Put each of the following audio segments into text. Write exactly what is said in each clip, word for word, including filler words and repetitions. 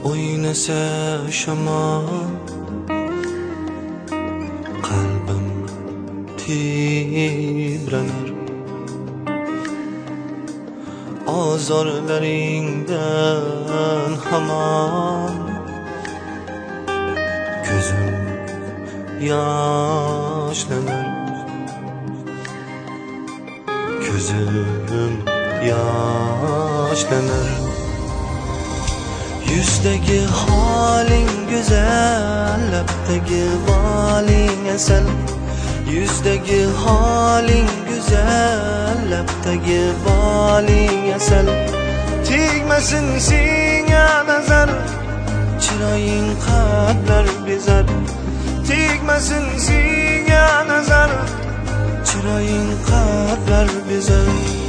Oynasa shamol qalbim tibranar. Azorlaringdan hamon ko'zim yaşlanır. Gözüm yaşlanır. Yüzdeki halin güzel, lepteki balin esel. Yüzdeki halin güzel, lepteki balin esel. Tegmesin senga nazar, chiroying qalblar bezar. Tegmesin senga nazar, chiroying qalblar bezar.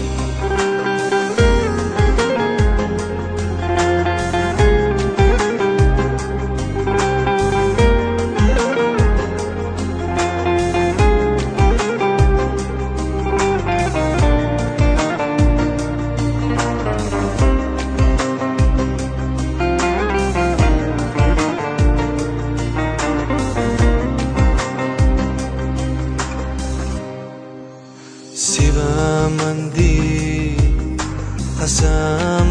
Sevaman deb qasam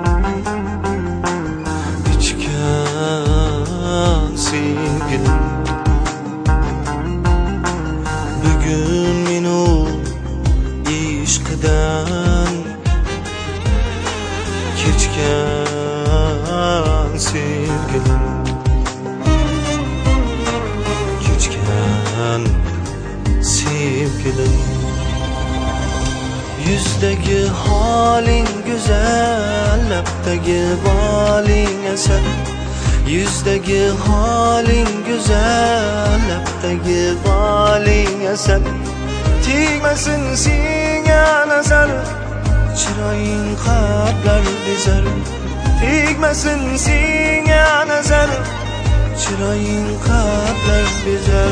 ichgan sevgilim, bugun meni ishqidan kechgan sevgilim, kechgan sevgilim. Yüzdeki halin güzel, lepteki balin esel. Yüzdeki halin güzel, lepteki balin esel. Tegmesin senga nazar, chiroying qalblar bezar. Tegmesin senga nazar, chiroying qalblar bezar.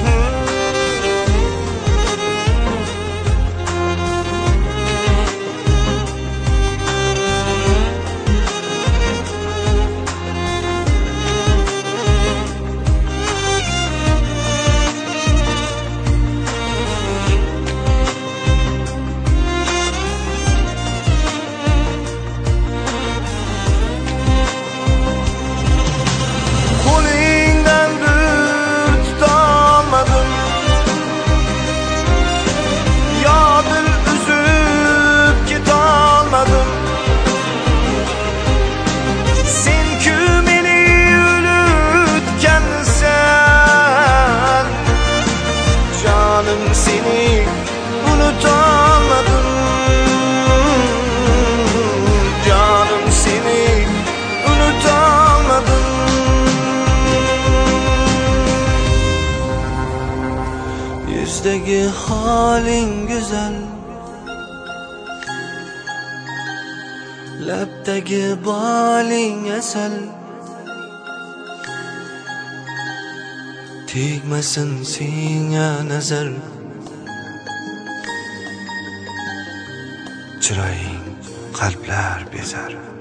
Seni unutamadım, canım seni unutamadım. Yüzdeki halin güzel, lepteki balin esel. Tegmesin senga nazar, chiroying qalblar bezar.